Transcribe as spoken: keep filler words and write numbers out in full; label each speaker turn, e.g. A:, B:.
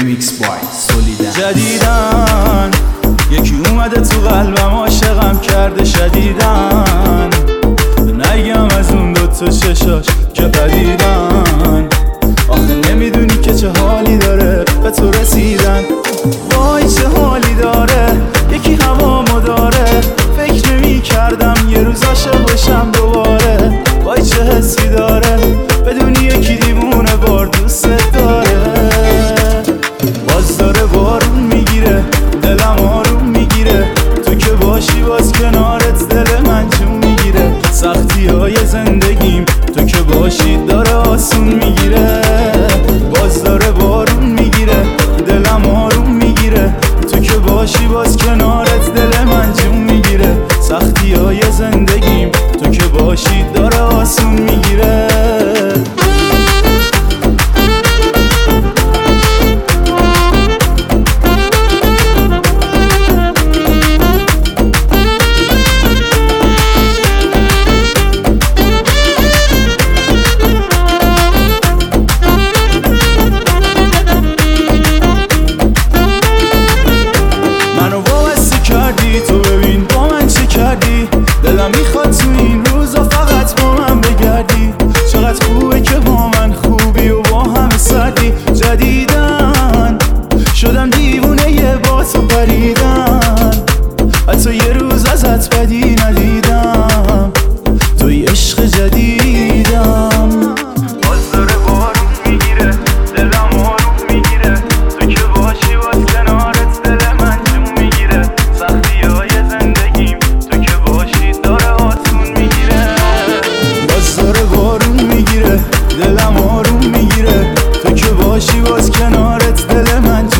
A: ریمیکس بای سولیدن.
B: جدیدن یکی اومده تو قلبم عاشقم کرده شدیدن، نگم از اون دوتا چشاش که قدیدن. آخه نمیدونی که چه حالی داره به تو رسیدن. وای چه حالی داره یکی هوامو داره، فکر نمی کردم یه روز عاشق بشم دوباره. وای چه حسی داره بدونی یکی دیوونه بار دوست داره. باز داره بارون میگیره دلم آروم میگیره، تو که باشی باز کنارت دل من جون میگیره. سختی های زندگیم تو که باشی داره آسون میگیره. باز داره بارون میگیره دلم آروم میگیره، تو که باشی باز کنارت دل من جون میگیره. سختی های زندگیم تو که باشی داره آسون میگیره. تو ببین با من چه کردی، دلم میخواد تو این روزا فقط با من بگردی. چقدر خوبه که با من خوبی و با همه سردی. جدیدن شدم دیوونه یه با تو پریدن، حتی یه روز ازت بدی ندیدم. توی عشق جدیدم. باز داره بارون میگیره دلم آروم میگیره، تو که باشی باز کنارت دل من جون میگیره. سختی های زندگیم تو که باشی داره آسون میگیره. باز داره بارون میگیره دلم آروم میگیره، تو که باشی باز کنارت دل من